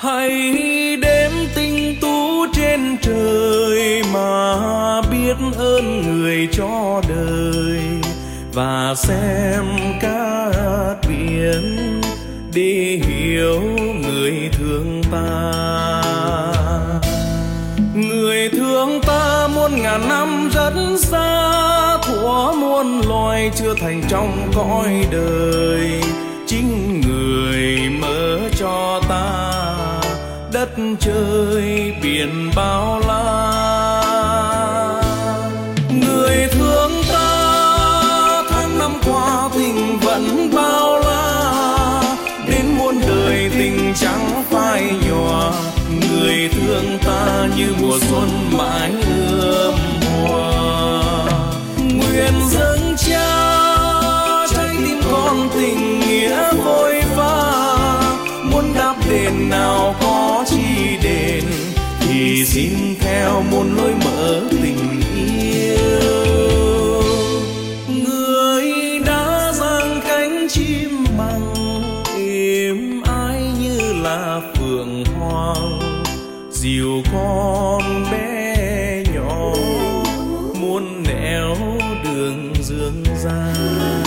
Hãy đếm tinh tú trên trời mà biết ơn người cho đời, và xem cát biển để hiểu người thương ta. Người thương ta muôn ngàn năm rất xa, thuở muôn loài chưa thành trong cõi đời. Chính người mở cho ta đất trời biển bao la. Người thương ta tháng năm qua tình vẫn bao la, đến muôn đời tình chẳng phai nhòa. Người thương ta như mùa xuân mãi ươm hoa. Nguyện dâng trao trái tim con tình nghĩa vội vã, muốn đáp đền nào có chi đền, thì xin theo muôn lối mở tình yêu. Người đã giang cánh chim bằng êm ái như là phượng hoàng, dìu con bé nhỏ muôn nẻo đường dương gian.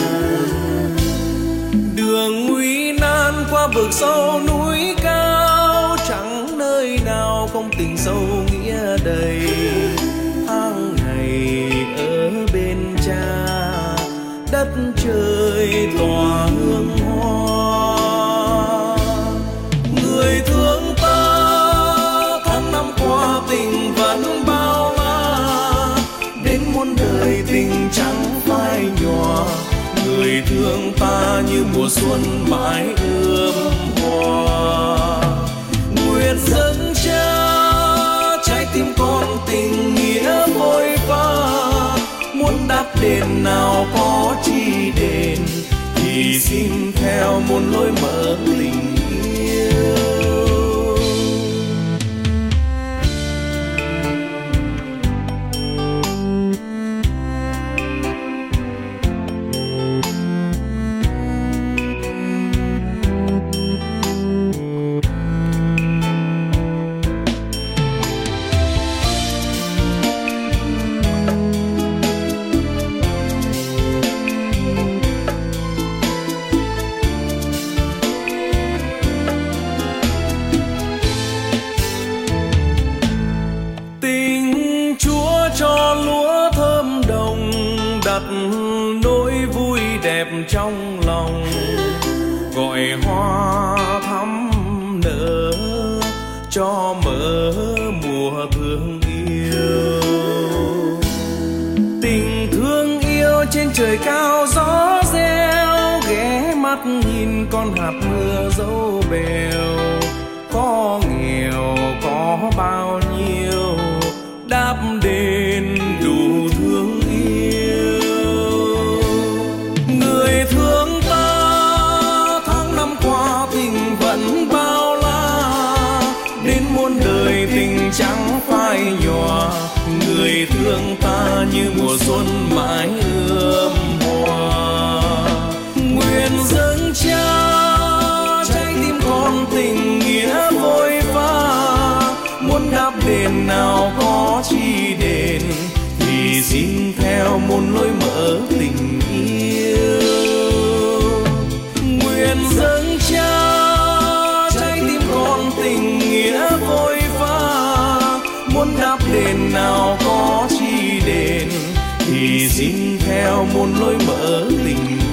Đường nguy nan qua vực sâu núi cao, chẳng nơi nào không tình sâu nghĩa đầy. Tháng ngày ở bên cha, đất trời tỏa hương hoa. Người thương ta tháng năm qua tình vẫn bao la, đến muôn đời tình chẳng phai nhòa. Người thương ta như mùa xuân mãi ươm hoa. Nguyện dâng trao trái tim con tình nghĩa vội vã, muốn đáp đền nào có chi đền, thì xin theo muôn lối mở tình yêu. Nỗi vui đẹp trong lòng, gọi hoa thắm nở cho mở mùa thương yêu. Tình thương yêu trên trời cao gió reo, ghé mắt nhìn con hạt mưa dấu bèo. Có nghèo có bao nhiêu, đáp đền đủ thương yêu. Người thương ta tháng năm qua tình vẫn bao la, đến muôn đời tình chẳng phai nhòa. Người thương ta như mùa xuân mãi ươm hoa. Nguyện dâng trao trái tim con tình nghĩa vội vã, muốn đáp đền nào có chi đền, thì xin theo muôn lối mở tình yêu. Nguyện dâng trao trái tim con tình nghĩa vội vã, muốn đáp đền nào có chi đền, thì xin theo muôn lối mở tình